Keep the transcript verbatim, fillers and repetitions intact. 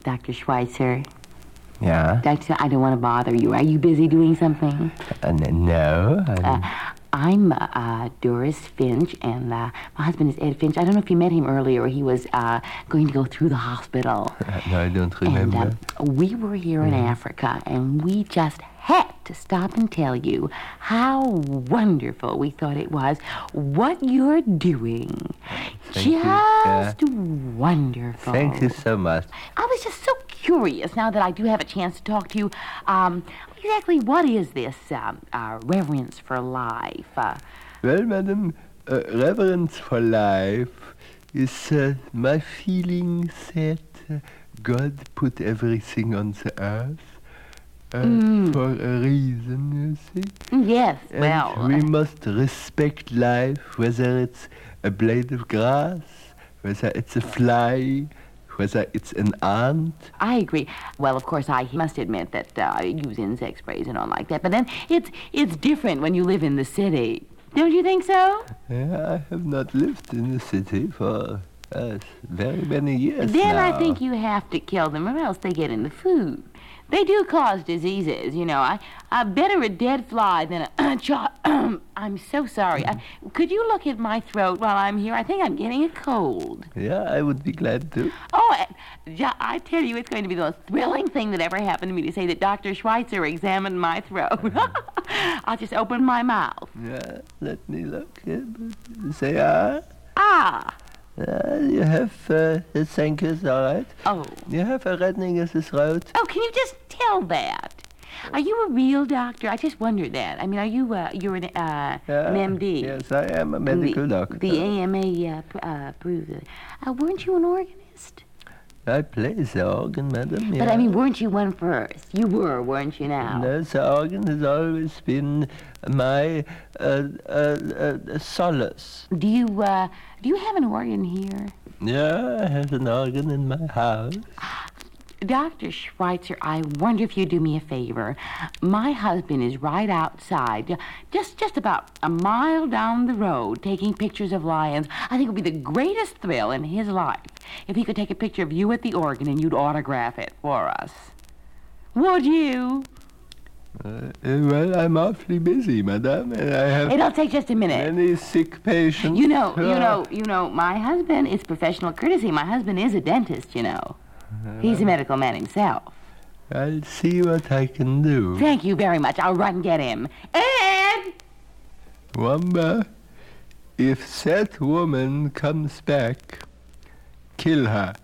Doctor Schweitzer. Yeah? Doctor, I don't want to bother you. Are you busy doing something? Uh, n- no. I'm... Uh, I'm uh, Doris Finch, and uh, my husband is Ed Finch. I don't know if you met him earlier. He was uh, going to go through the hospital. Uh, no, I don't remember. And, uh, we were here in Mm. Africa, and we just had to stop and tell you how wonderful we thought it was, what you're doing. Thank you. Just Yeah. wonderful. Thank you so much. I was just so curious, now that I do have a chance to talk to you, um, exactly what is this um, uh, reverence for life? Uh, Well, madam, uh, reverence for life is uh, my feeling that uh, God put everything on the earth uh, Mm. for a reason, you see. yes, And well... we uh, must respect life, whether it's a blade of grass, whether it's a fly, whether it's an ant. I agree. Well, of course, I must admit that uh, I use insect sprays and all like that, but then it's it's different when you live in the city. Don't you think so? Yeah, I have not lived in the city for uh, very many years Then now. I think you have to kill them or else they get in the food. They do cause diseases, you know. I, I'm better a dead fly than a cho- I'm so sorry. I, could you look at my throat while I'm here? I think I'm getting a cold. Yeah, I would be glad to. Oh, uh, ja- I tell you, it's going to be the most thrilling thing that ever happened to me to say that Doctor Schweitzer examined my throat. I'll just open my mouth. Yeah, let me look. Uh, Say ah. Ah! Uh, you have, uh, thank you, it's all right. Oh. You have a reddening of the throat. Oh, can you just tell that? Are you a real doctor? I just wondered that. I mean, are you, uh, you're an, uh, Yeah, an M D? Yes, I am a medical the, doctor. The A M A uh, pr- uh, proves it. Uh, weren't you an organist? I play the organ, madam. But I yeah. mean, weren't you one first? You were, weren't you now? No, the organ has always been my uh, uh, uh, solace. Do you, uh, do you have an organ here? Yeah, I have an organ in my house. Doctor Schweitzer, I wonder if you'd do me a favor. My husband is right outside, just just about a mile down the road, taking pictures of lions. I think it would be the greatest thrill in his life if he could take a picture of you at the organ and you'd autograph it for us. Would you? Uh, uh, well, I'm awfully busy, madam, and I have It'll take just a minute. many sick patients. You know, you Ah. know, you know, my husband, it's professional courtesy. My husband is a dentist, you know. He's a medical man himself. I'll see what I can do. Thank you very much. I'll run and get him. Ed! Wamba, if that woman comes back, kill her.